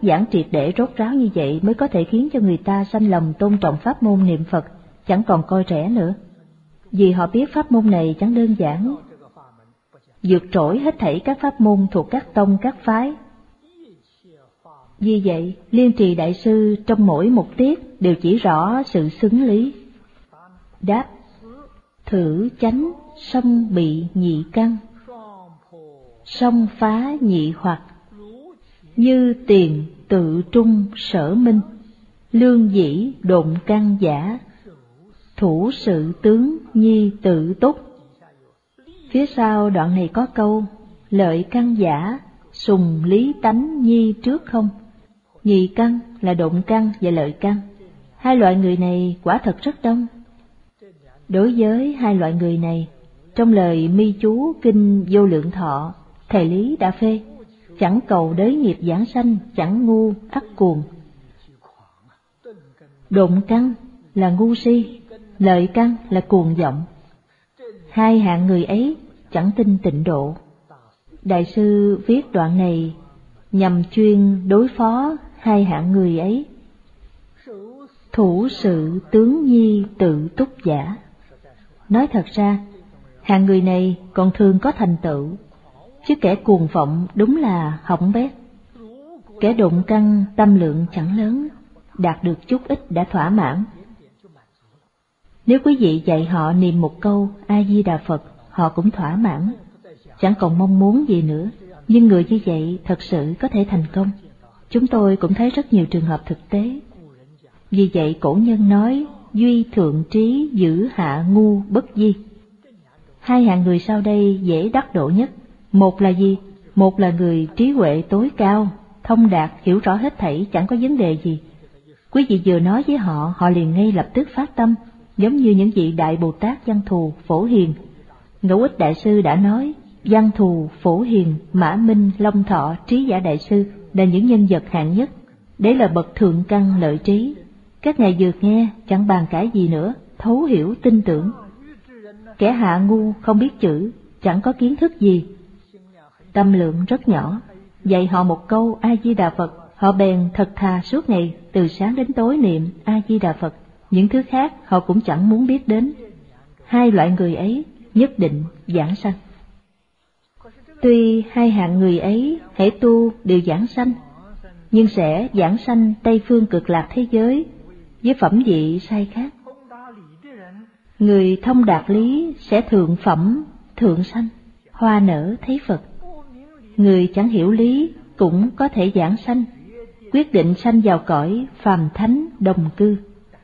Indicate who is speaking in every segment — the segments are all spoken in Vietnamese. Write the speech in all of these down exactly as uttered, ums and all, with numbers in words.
Speaker 1: giảng triệt để rốt ráo như vậy mới có thể khiến cho người ta sanh lòng tôn trọng pháp môn niệm Phật, chẳng còn coi rẻ nữa. Vì họ biết pháp môn này chẳng đơn giản, vượt trội hết thảy các pháp môn thuộc các tông các phái. Vì vậy, Liên Trì Đại Sư trong mỗi một tiết đều chỉ rõ sự xứng lý. Đáp: thử chánh song bị nhị căn, song phá nhị hoặc, như tiền tự trung sở minh, lương dĩ độn căn giả, thủ sự tướng nhi tự túc. Phía sau đoạn này có câu: lợi căn giả, sùng lý tánh nhi trước không. Nhị căn là độn căn và lợi căn. Hai loại người này quả thật rất đông. Đối với hai loại người này, trong lời mi chú kinh Vô Lượng Thọ, thầy Lý đã phê: chẳng cầu đới nghiệp giảng sanh, chẳng ngu ắt cuồng. Độn căn là ngu si, lợi căn là cuồng vọng. Hai hạng người ấy chẳng tin tịnh độ. Đại sư viết đoạn này nhằm chuyên đối phó hai hạng người ấy. Thủ sự tướng nhi tự túc giả. Nói thật ra, hạng người này còn thường có thành tựu, chứ kẻ cuồng vọng đúng là hỏng bét. Kẻ độn căn tâm lượng chẳng lớn, đạt được chút ít đã thỏa mãn. Nếu quý vị dạy họ niệm một câu A Di Đà Phật, họ cũng thỏa mãn, chẳng còn mong muốn gì nữa. Nhưng người như vậy thật sự có thể thành công. Chúng tôi cũng thấy rất nhiều trường hợp thực tế. Vì vậy cổ nhân nói: duy thượng trí, giữ hạ ngu bất di. Hai hạng người sau đây dễ đắc độ nhất. Một là gì? Một là người trí huệ tối cao, thông đạt, hiểu rõ hết thảy, chẳng có vấn đề gì. Quý vị vừa nói với họ, họ liền ngay lập tức phát tâm, giống như những vị Đại Bồ Tát Văn Thù, Phổ Hiền. Ngẫu Ích Đại Sư đã nói, Văn Thù, Phổ Hiền, Mã Minh, Long Thọ, Trí Giả Đại Sư là những nhân vật hạng nhất. Đấy là bậc thượng căn lợi trí. Các ngài vừa nghe, chẳng bàn cãi gì nữa, thấu hiểu, tin tưởng. Kẻ hạ ngu, không biết chữ, chẳng có kiến thức gì, tâm lượng rất nhỏ, dạy họ một câu A Di Đà Phật, họ bèn thật thà suốt ngày từ sáng đến tối niệm A Di Đà Phật. Những thứ khác họ cũng chẳng muốn biết đến. Hai loại người ấy nhất định giảng sanh. Tuy hai hạng người ấy hễ tu đều giảng sanh, nhưng sẽ giảng sanh Tây Phương Cực Lạc thế giới với phẩm vị sai khác. Người thông đạt lý sẽ thượng phẩm thượng sanh, hoa nở thấy Phật. Người chẳng hiểu lý cũng có thể giảng sanh, quyết định sanh vào cõi phàm thánh đồng cư.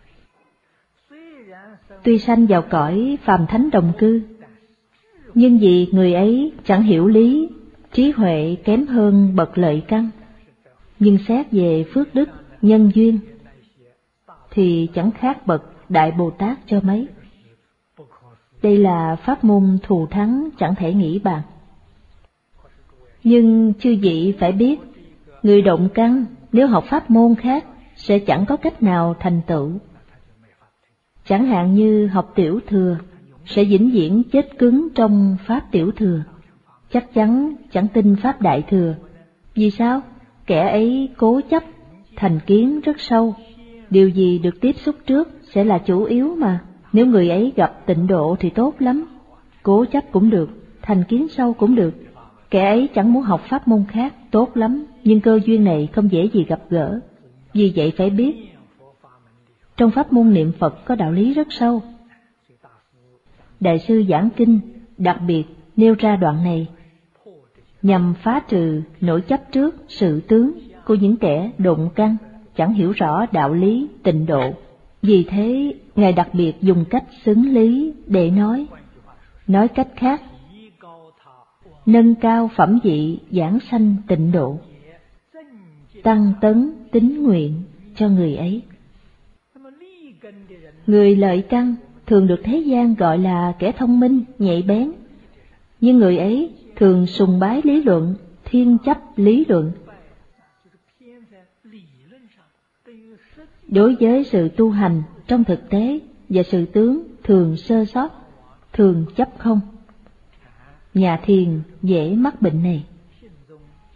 Speaker 1: Tuy sanh vào cõi phàm thánh đồng cư, nhưng vì người ấy chẳng hiểu lý, trí huệ kém hơn bậc lợi căn, nhưng xét về phước đức, nhân duyên thì chẳng khác bậc Đại Bồ Tát cho mấy. Đây là pháp môn thù thắng chẳng thể nghĩ bàn. Nhưng chư vị phải biết, người động căn nếu học pháp môn khác sẽ chẳng có cách nào thành tựu. Chẳng hạn như học tiểu thừa, sẽ vĩnh viễn chết cứng trong pháp tiểu thừa, chắc chắn chẳng tin pháp đại thừa. Vì sao? Kẻ ấy cố chấp, thành kiến rất sâu, điều gì được tiếp xúc trước sẽ là chủ yếu mà. Nếu người ấy gặp tịnh độ thì tốt lắm, cố chấp cũng được, thành kiến sâu cũng được. Kẻ ấy chẳng muốn học pháp môn khác, tốt lắm, nhưng cơ duyên này không dễ gì gặp gỡ. Vì vậy phải biết, trong pháp môn niệm Phật có đạo lý rất sâu. Đại sư giảng kinh đặc biệt nêu ra đoạn này, nhằm phá trừ nỗi chấp trước sự tướng của những kẻ độn căn, chẳng hiểu rõ đạo lý tịnh độ. Vì thế, Ngài đặc biệt dùng cách xứng lý để nói. Nói cách khác, nâng cao phẩm vị giảng sanh tịnh độ, tăng tấn tín nguyện cho người ấy. Người lợi căn thường được thế gian gọi là kẻ thông minh, nhạy bén, nhưng người ấy thường sùng bái lý luận, thiên chấp lý luận. Đối với sự tu hành trong thực tế và sự tướng thường sơ sót, thường chấp không. Nhà thiền dễ mắc bệnh này.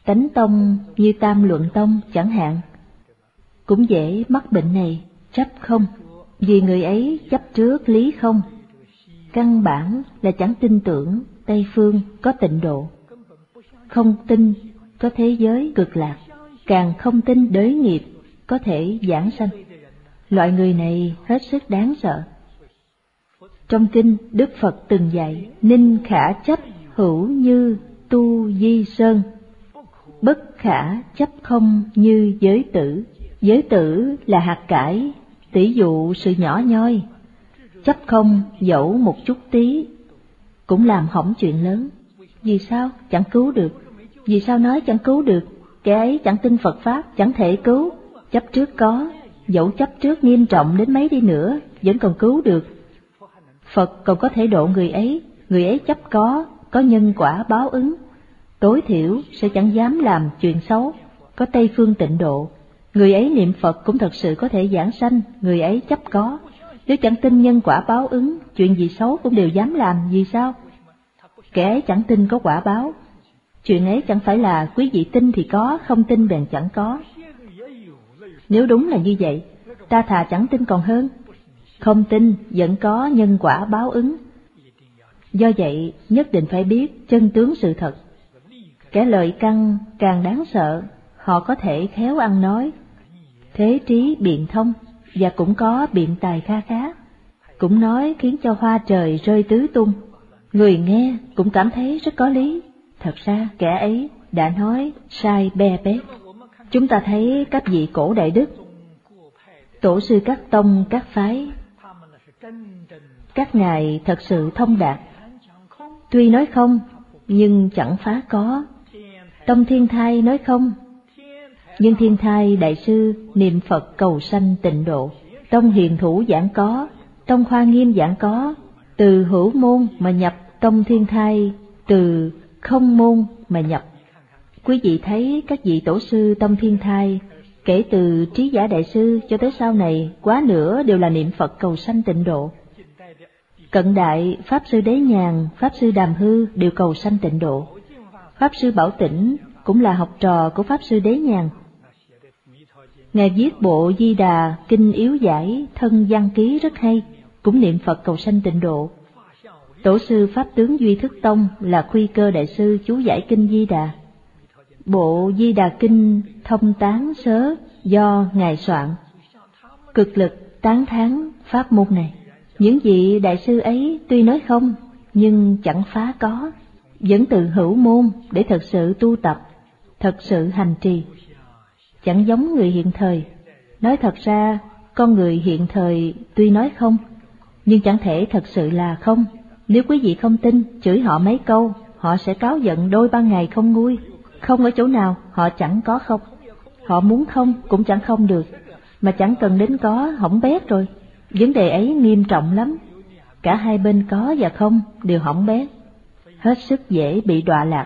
Speaker 1: Tánh tông như Tam Luận Tông chẳng hạn, cũng dễ mắc bệnh này, chấp không, vì người ấy chấp trước lý không. Căn bản là chẳng tin tưởng Tây Phương có tịnh độ, không tin có thế giới cực lạc, càng không tin đới nghiệp có thể giảng sanh. Loại người này hết sức đáng sợ. Trong kinh, Đức Phật từng dạy: ninh khả chấp hữu như tu di sơn, bất khả chấp không như giới tử. Giới tử là hạt cải, tỷ dụ sự nhỏ nhoi. Chấp không dẫu một chút tí cũng làm hỏng chuyện lớn. Vì sao? Chẳng cứu được. Vì sao nói chẳng cứu được? Kẻ ấy chẳng tin Phật Pháp, chẳng thể cứu. Chấp trước có, dẫu chấp trước nghiêm trọng đến mấy đi nữa, vẫn còn cứu được. Phật còn có thể độ người ấy. Người ấy chấp có, có nhân quả báo ứng, tối thiểu sẽ chẳng dám làm chuyện xấu. Có Tây Phương tịnh độ, người ấy niệm Phật cũng thật sự có thể giảng sanh. Người ấy chấp có, nếu chẳng tin nhân quả báo ứng, chuyện gì xấu cũng đều dám làm. Vì sao? Kẻ ấy chẳng tin có quả báo. Chuyện ấy chẳng phải là quý vị tin thì có, không tin bèn chẳng có. Nếu đúng là như vậy, ta thà chẳng tin còn hơn. Không tin vẫn có nhân quả báo ứng. Do vậy, nhất định phải biết chân tướng sự thật. Kẻ lợi căn càng đáng sợ, họ có thể khéo ăn nói, thế trí biện thông, và cũng có biện tài kha khá, cũng nói khiến cho hoa trời rơi tứ tung. Người nghe cũng cảm thấy rất có lý. Thật ra kẻ ấy đã nói sai be bét. Chúng ta thấy các vị cổ đại đức, tổ sư các tông các phái, các ngài thật sự thông đạt. Tuy nói không, nhưng chẳng phá có. Tông Thiên Thai nói không, nhưng Thiên Thai đại sư niệm Phật cầu sanh tịnh độ. Tông Hiền Thủ giảng có, Tông Hoa Nghiêm giảng có. Từ hữu môn mà nhập Tông Thiên Thai, từ không môn mà nhập. Quý vị thấy các vị tổ sư Tông Thiên Thai, kể từ Trí Giả đại sư cho tới sau này, quá nửa đều là niệm Phật cầu sanh tịnh độ. Cận đại Pháp sư Đế Nhàn, Pháp sư Đàm Hư đều cầu sanh tịnh độ. Pháp sư Bảo Tĩnh cũng là học trò của Pháp sư Đế Nhàn. Ngài viết bộ Di Đà Kinh Yếu Giải Thân Văn Ký rất hay, cũng niệm Phật cầu sanh tịnh độ. Tổ sư Pháp Tướng Duy Thức Tông là Khuy Cơ đại sư chú giải Kinh Di Đà. Bộ Di Đà Kinh Thông Tán Sớ do Ngài soạn, cực lực tán thán pháp môn này. Những vị đại sư ấy tuy nói không, nhưng chẳng phá có, vẫn từ hữu môn để thật sự tu tập, thật sự hành trì. Chẳng giống người hiện thời. Nói thật ra, con người hiện thời tuy nói không, nhưng chẳng thể thật sự là không. Nếu quý vị không tin, chửi họ mấy câu, họ sẽ cáu giận đôi ba ngày không nguôi. Không ở chỗ nào, họ chẳng có không. Họ muốn không cũng chẳng không được, mà chẳng cần đến có, hỏng bét rồi. Vấn đề ấy nghiêm trọng lắm. Cả hai bên có và không đều hỏng bét, hết sức dễ bị đọa lạc.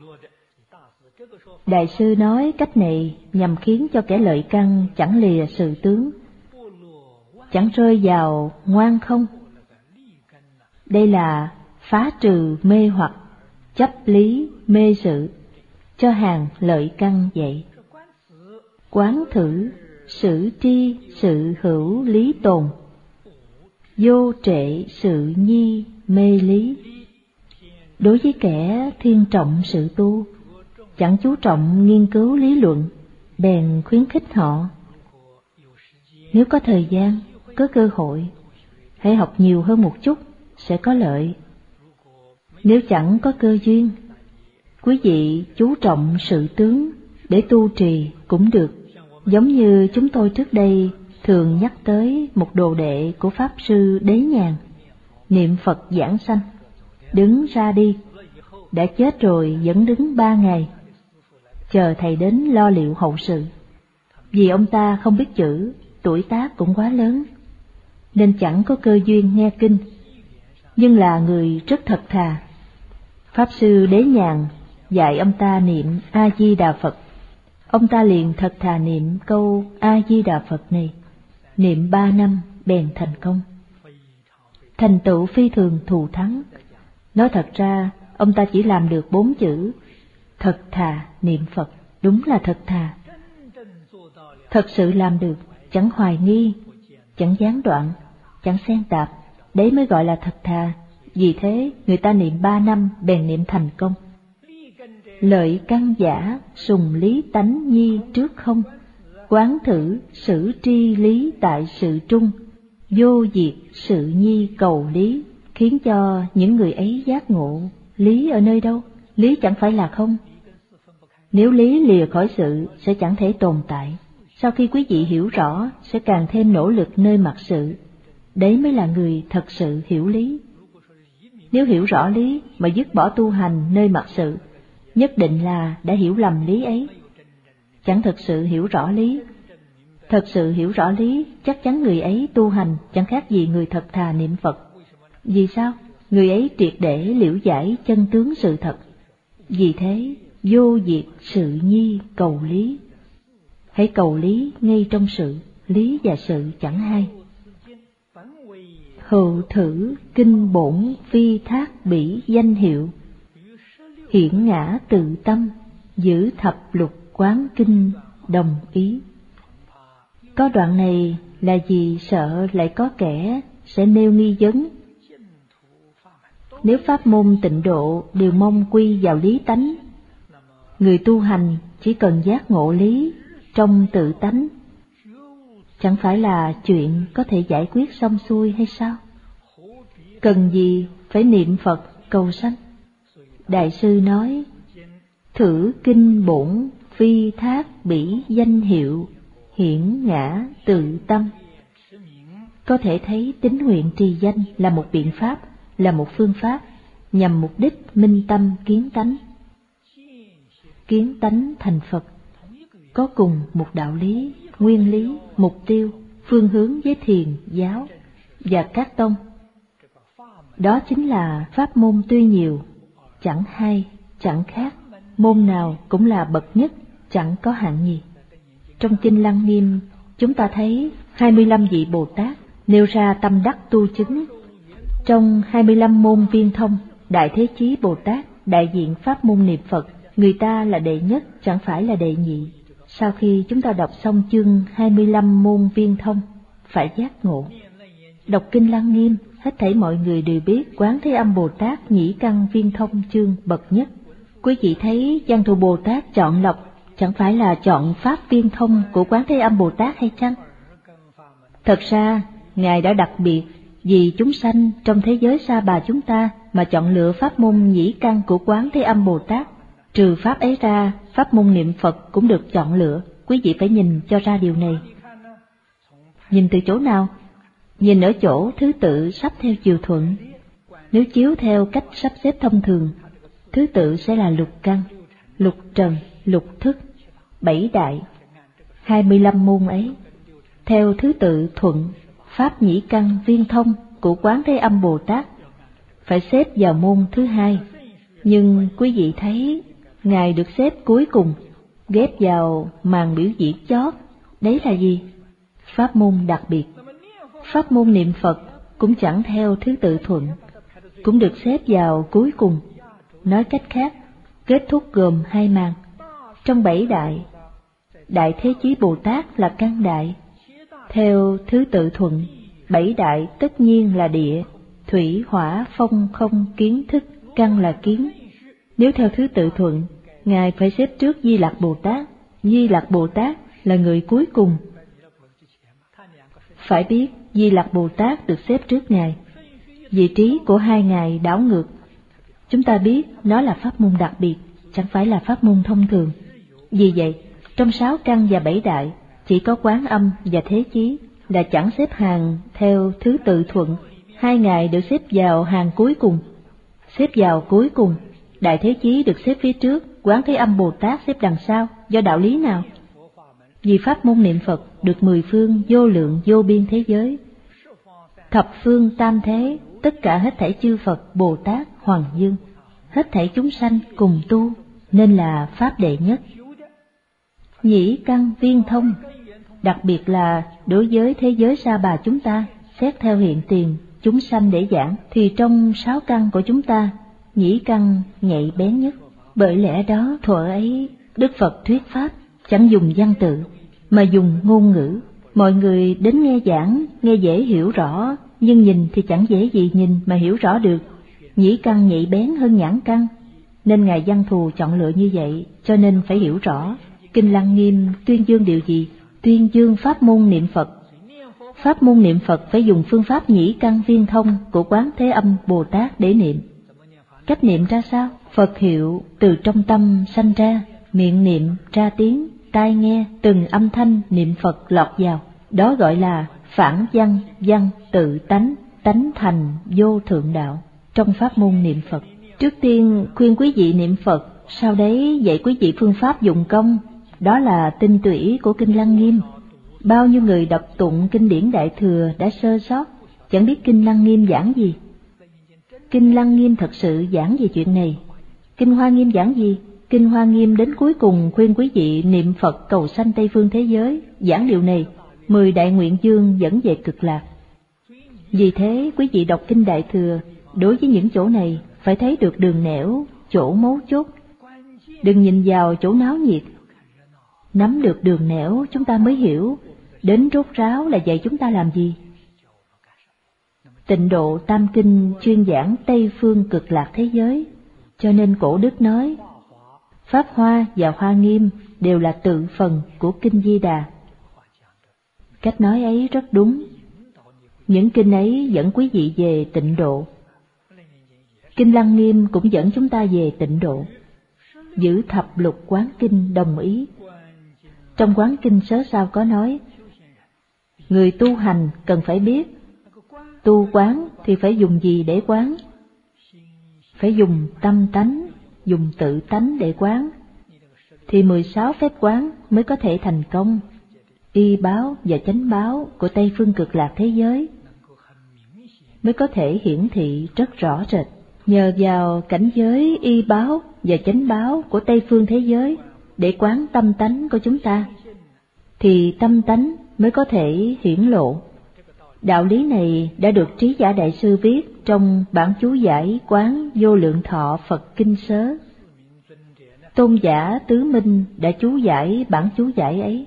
Speaker 1: Đại sư nói cách này nhằm khiến cho kẻ lợi căn chẳng lìa sự tướng, chẳng rơi vào ngoan không. Đây là phá trừ mê hoặc, chấp lý mê sự, cho hàng lợi căn vậy. Quán thử sự tri sự hữu lý tồn, vô trệ sự nhi mê lý. Đối với kẻ thiên trọng sự tu, chẳng chú trọng nghiên cứu lý luận, bèn khuyến khích họ: nếu có thời gian, có cơ hội, hãy học nhiều hơn một chút, sẽ có lợi. Nếu chẳng có cơ duyên, quý vị chú trọng sự tướng để tu trì cũng được. Giống như chúng tôi trước đây thường nhắc tới một đồ đệ của Pháp sư Đế Nhàn, niệm Phật giảng sanh, đứng ra đi, đã chết rồi vẫn đứng ba ngày, chờ thầy đến lo liệu hậu sự. Vì ông ta không biết chữ, tuổi tác cũng quá lớn, nên chẳng có cơ duyên nghe kinh, nhưng là người rất thật thà. Pháp sư Đế Nhàn dạy ông ta niệm A-di-đà Phật. Ông ta liền thật thà niệm câu A-di-đà Phật này, niệm ba năm bèn thành công, thành tựu phi thường thù thắng. Nói thật ra, ông ta chỉ làm được bốn chữ: thật thà niệm Phật, đúng là thật thà. Thật sự làm được, chẳng hoài nghi, chẳng gián đoạn, chẳng xen tạp, đấy mới gọi là thật thà. Vì thế người ta niệm ba năm bèn niệm thành công. Lợi căn giả, sùng lý tánh nhi trước không, quán thử xử tri lý tại sự trung, vô diệt sự nhi cầu lý, khiến cho những người ấy giác ngộ. Lý ở nơi đâu? Lý chẳng phải là không. Nếu lý lìa khỏi sự sẽ chẳng thể tồn tại. Sau khi quý vị hiểu rõ sẽ càng thêm nỗ lực nơi mặt sự. Đấy mới là người thật sự hiểu lý. Nếu hiểu rõ lý mà dứt bỏ tu hành nơi mặt sự, nhất định là đã hiểu lầm lý ấy, chẳng thực sự hiểu rõ lý. Thật sự hiểu rõ lý, chắc chắn người ấy tu hành chẳng khác gì người thật thà niệm Phật. Vì sao? Người ấy triệt để liễu giải chân tướng sự thật. Vì thế, vô diệt sự nhi cầu lý. Hãy cầu lý ngay trong sự, lý và sự chẳng hai. Hữu thử kinh bổn phi thác bỉ danh hiệu, hiển ngã tự tâm, giữ thập lục quán kinh đồng ý. Có đoạn này là vì sợ lại có kẻ sẽ nêu nghi vấn. Nếu pháp môn tịnh độ đều mong quy vào lý tánh, người tu hành chỉ cần giác ngộ lý trong tự tánh, chẳng phải là chuyện có thể giải quyết xong xuôi hay sao? Cần gì phải niệm Phật cầu sanh? Đại sư nói, thử kinh bổn phi thác bỉ danh hiệu, hiển ngã tự tâm. Có thể thấy tín nguyện trì danh là một biện pháp, là một phương pháp, nhằm mục đích minh tâm kiến tánh. Kiến tánh thành Phật, có cùng một đạo lý, nguyên lý, mục tiêu, phương hướng với thiền, giáo và các tông. Đó chính là pháp môn tuy nhiều, chẳng hai, chẳng khác, môn nào cũng là bậc nhất, chẳng có hạng nhì. Trong Kinh Lăng Nghiêm, chúng ta thấy hai mươi lăm vị Bồ Tát nêu ra tâm đắc tu chứng. Trong hai mươi lăm môn viên thông, Đại Thế Chí Bồ Tát đại diện pháp môn niệm Phật, người ta là đệ nhất, chẳng phải là đệ nhị. Sau khi chúng ta đọc xong chương hai mươi lăm môn viên thông, phải giác ngộ. Đọc Kinh Lăng Nghiêm, hết thảy mọi người đều biết Quán Thế Âm Bồ Tát nhĩ căn viên thông chương bậc nhất. Quý vị thấy Văn Thù Bồ Tát chọn lọc, chẳng phải là chọn pháp viên thông của Quán Thế Âm Bồ Tát hay chăng? Thật ra, Ngài đã đặc biệt vì chúng sanh trong thế giới Sa Bà chúng ta mà chọn lựa pháp môn nhĩ căn của Quán Thế Âm Bồ Tát. Trừ pháp ấy ra, pháp môn niệm Phật cũng được chọn lựa. Quý vị phải nhìn cho ra điều này. Nhìn từ chỗ nào? Nhìn ở chỗ thứ tự sắp theo chiều thuận. Nếu chiếu theo cách sắp xếp thông thường, thứ tự sẽ là lục căn, lục trần, lục thức, bảy đại, hai mươi lăm môn ấy. Theo thứ tự thuận, pháp nhĩ căn viên thông của Quán Thế Âm Bồ Tát phải xếp vào môn thứ hai. Nhưng quý vị thấy, Ngài được xếp cuối cùng, ghép vào màn biểu diễn chót. Đấy là gì? Pháp môn đặc biệt. Pháp môn niệm Phật cũng chẳng theo thứ tự thuận, cũng được xếp vào cuối cùng. Nói cách khác, kết thúc gồm hai màn. Trong bảy đại, Đại Thế Chí Bồ Tát là căn đại. Theo thứ tự thuận, bảy đại tất nhiên là địa, thủy, hỏa, phong, không, kiến, thức, căn là kiến. Nếu theo thứ tự thuận, Ngài phải xếp trước Di Lặc Bồ Tát. Di Lặc Bồ Tát là người cuối cùng. Phải biết, Di Lặc Bồ Tát được xếp trước Ngài. Vị trí của hai Ngài đảo ngược. Chúng ta biết nó là pháp môn đặc biệt, chẳng phải là pháp môn thông thường. Vì vậy, trong sáu căn và bảy đại, chỉ có Quán Âm và Thế Chí là chẳng xếp hàng theo thứ tự thuận. Hai Ngài được xếp vào hàng cuối cùng. Xếp vào cuối cùng, Đại Thế Chí được xếp phía trước, Quán Thế Âm Bồ Tát xếp đằng sau. Do đạo lý nào? Vì pháp môn niệm Phật được mười phương vô lượng vô biên thế giới, thập phương tam thế, tất cả hết thảy chư Phật, Bồ Tát, Hoàng Dương, hết thảy chúng sanh cùng tu, nên là pháp đệ nhất. Nhĩ căn viên thông, đặc biệt là đối với thế giới Sa Bà chúng ta, xét theo hiện tiền chúng sanh để giảng, thì trong sáu căn của chúng ta, nhĩ căn nhạy bén nhất. Bởi lẽ đó thuở ấy Đức Phật thuyết pháp chẳng dùng văn tự mà dùng ngôn ngữ. Mọi người đến nghe giảng, nghe dễ hiểu rõ, nhưng nhìn thì chẳng dễ gì nhìn mà hiểu rõ được. Nhĩ căn nhạy bén hơn nhãn căn, nên Ngài Văn Thù chọn lựa như vậy, cho nên phải hiểu rõ. Kinh Lăng Nghiêm tuyên dương điều gì? Tuyên dương pháp môn niệm Phật. Pháp môn niệm Phật phải dùng phương pháp nhĩ căn viên thông của Quán Thế Âm Bồ Tát để niệm. Cách niệm ra sao? Phật hiệu từ trong tâm sanh ra, miệng niệm ra tiếng, tai nghe từng âm thanh niệm Phật lọt vào. Đó gọi là phản văn, văn tự tánh, tánh thành vô thượng đạo trong pháp môn niệm Phật. Trước tiên khuyên quý vị niệm Phật, sau đấy dạy quý vị phương pháp dụng công. Đó là tinh túy của Kinh Lăng Nghiêm. Bao nhiêu người đọc tụng kinh điển Đại Thừa đã sơ sót, chẳng biết Kinh Lăng Nghiêm giảng gì. Kinh Lăng Nghiêm thật sự giảng về chuyện này. Kinh Hoa Nghiêm giảng gì? Kinh Hoa Nghiêm đến cuối cùng khuyên quý vị niệm Phật cầu sanh Tây phương thế giới, giảng điều này, mười đại nguyện dương dẫn về cực lạc. Vì thế quý vị đọc Kinh Đại Thừa, đối với những chỗ này phải thấy được đường nẻo, chỗ mấu chốt. Đừng nhìn vào chỗ náo nhiệt. Nắm được đường nẻo chúng ta mới hiểu, đến rốt ráo là dạy chúng ta làm gì. Tịnh Độ Tam Kinh chuyên giảng Tây phương cực lạc thế giới, cho nên cổ đức nói, Pháp Hoa và Hoa Nghiêm đều là tự phần của Kinh Di Đà. Cách nói ấy rất đúng. Những kinh ấy dẫn quý vị về tịnh độ. Kinh Lăng Nghiêm cũng dẫn chúng ta về tịnh độ. Giữ thập lục quán kinh đồng ý. Trong quán kinh sớ sao có nói, người tu hành cần phải biết, tu quán thì phải dùng gì để quán? Phải dùng tâm tánh, dùng tự tánh để quán, thì mười sáu phép quán mới có thể thành công. Y báo và chánh báo của Tây phương cực lạc thế giới mới có thể hiển thị rất rõ rệt. Nhờ vào cảnh giới y báo và chánh báo của Tây phương thế giới để quán tâm tánh của chúng ta, thì tâm tánh mới có thể hiển lộ. Đạo lý này đã được Trí Giả Đại Sư viết trong bản chú giải Quán Vô Lượng Thọ Phật Kinh Sớ. Tôn giả Tứ Minh đã chú giải bản chú giải ấy,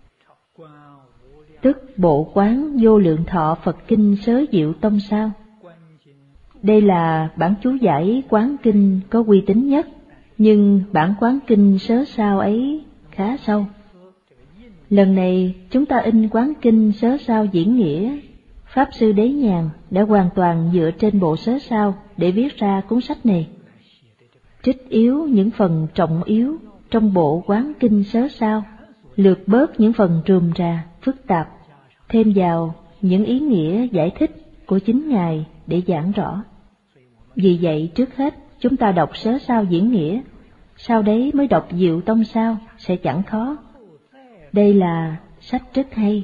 Speaker 1: tức bộ Quán Vô Lượng Thọ Phật Kinh Sớ Diệu Tông Sao. Đây là bản chú giải quán kinh có uy tín nhất, nhưng bản quán kinh Sớ Sao ấy khá sâu. Lần này chúng ta in quán kinh Sớ Sao diễn nghĩa, Pháp Sư Đế Nhàn đã hoàn toàn dựa trên bộ Sớ Sao để viết ra cuốn sách này. Trích yếu những phần trọng yếu trong bộ quán kinh Sớ Sao, lược bớt những phần rườm rà, phức tạp, thêm vào những ý nghĩa giải thích của chính Ngài để giảng rõ. Vì vậy trước hết chúng ta đọc Sớ Sao diễn nghĩa, sau đấy mới đọc Diệu Tông Sao sẽ chẳng khó. Đây là sách rất hay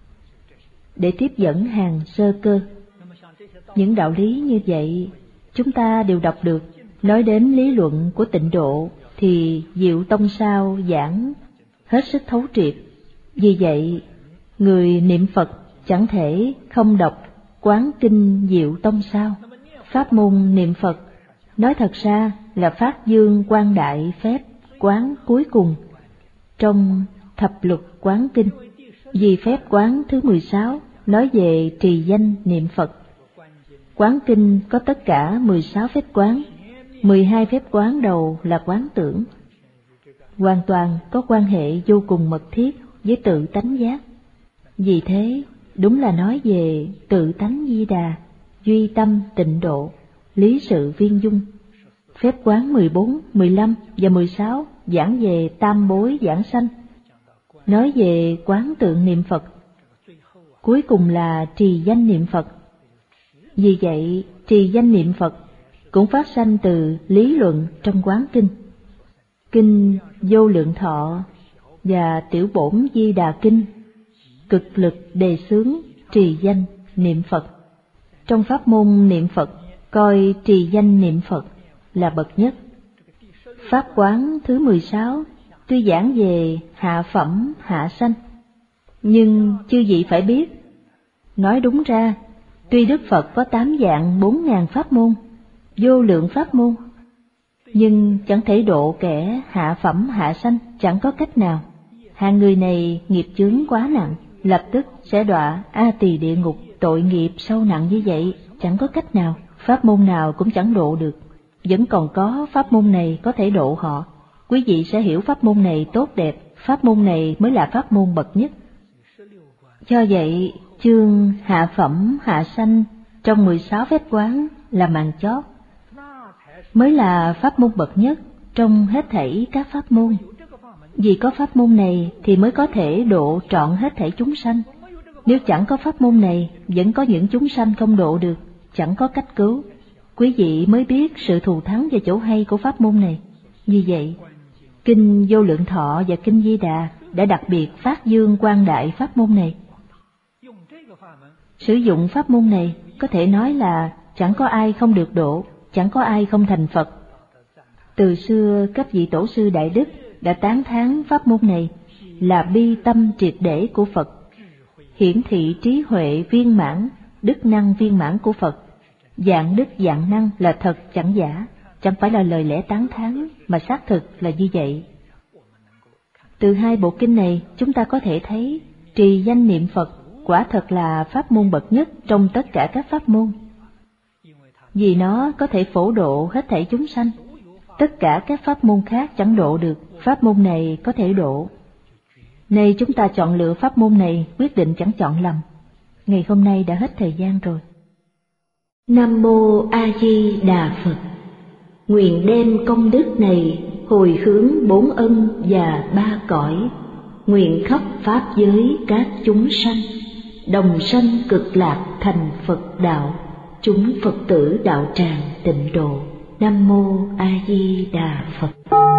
Speaker 1: để tiếp dẫn hàng sơ cơ. Những đạo lý như vậy chúng ta đều đọc được. Nói đến lý luận của tịnh độ thì Diệu Tông Sao giảng hết sức thấu triệt. Vì vậy người niệm Phật chẳng thể không đọc quán kinh Diệu Tông Sao. Pháp môn niệm Phật nói thật ra là phát dương quang đại phép quán cuối cùng trong thập lục quán kinh. Vì phép quán thứ mười sáu nói về trì danh niệm Phật. Quán kinh có tất cả mười sáu phép quán, mười hai phép quán đầu là quán tưởng, hoàn toàn có quan hệ vô cùng mật thiết với tự tánh giác. Vì thế đúng là nói về tự tánh Di Đà, duy tâm tịnh độ, lý sự viên dung. Phép quán mười bốn, mười lăm và mười sáu giảng về tam bối giảng sanh, nói về quán tượng niệm Phật, cuối cùng là trì danh niệm Phật. Vì vậy trì danh niệm Phật cũng phát sanh từ lý luận trong quán kinh. Kinh Vô Lượng Thọ và Tiểu Bổn Di Đà Kinh cực lực đề xướng trì danh niệm Phật. Trong pháp môn niệm Phật coi trì danh niệm Phật là bậc nhất. Pháp quán thứ mười sáu tuy giảng về hạ phẩm hạ sanh, nhưng chư vị phải biết, nói đúng ra tuy Đức Phật có tám vạn bốn ngàn pháp môn, vô lượng pháp môn, nhưng chẳng thể độ kẻ hạ phẩm hạ sanh, chẳng có cách nào. Hạng người này nghiệp chướng quá nặng, lập tức sẽ đọa A Tỳ địa ngục. Tội nghiệp sâu nặng như vậy, chẳng có cách nào, pháp môn nào cũng chẳng độ được. Vẫn còn có pháp môn này có thể độ họ. Quý vị sẽ hiểu pháp môn này tốt đẹp, pháp môn này mới là pháp môn bậc nhất. Do vậy, chương hạ phẩm hạ sanh trong mười sáu phép quán là màn chót, mới là pháp môn bậc nhất trong hết thảy các pháp môn. Vì có pháp môn này thì mới có thể độ trọn hết thảy chúng sanh. Nếu chẳng có pháp môn này, vẫn có những chúng sanh không độ được, chẳng có cách cứu. Quý vị mới biết sự thù thắng và chỗ hay của pháp môn này. Như vậy, Kinh Vô Lượng Thọ và Kinh Di Đà đã đặc biệt phát dương quang đại pháp môn này. Sử dụng pháp môn này có thể nói là chẳng có ai không được độ, chẳng có ai không thành Phật. Từ xưa các vị tổ sư đại đức đã tán thán pháp môn này là bi tâm triệt để của Phật, hiển thị trí huệ viên mãn, đức năng viên mãn của Phật. Dạng đức dạng năng là thật chẳng giả, chẳng phải là lời lẽ tán thán, mà xác thực là như vậy. Từ hai bộ kinh này chúng ta có thể thấy trì danh niệm Phật quả thật là pháp môn bậc nhất trong tất cả các pháp môn. Vì nó có thể phổ độ hết thảy chúng sanh, tất cả các pháp môn khác chẳng độ được, pháp môn này có thể độ. Nay chúng ta chọn lựa pháp môn này, quyết định chẳng chọn lầm. Ngày hôm nay đã hết thời gian rồi. Nam Mô A Di Đà Phật. Nguyện đem công đức này hồi hướng bốn ân và ba cõi, nguyện khắp pháp giới các chúng sanh, đồng sanh cực lạc thành Phật đạo, chúng Phật tử đạo tràng tịnh độ. Nam Mô A Di Đà Phật.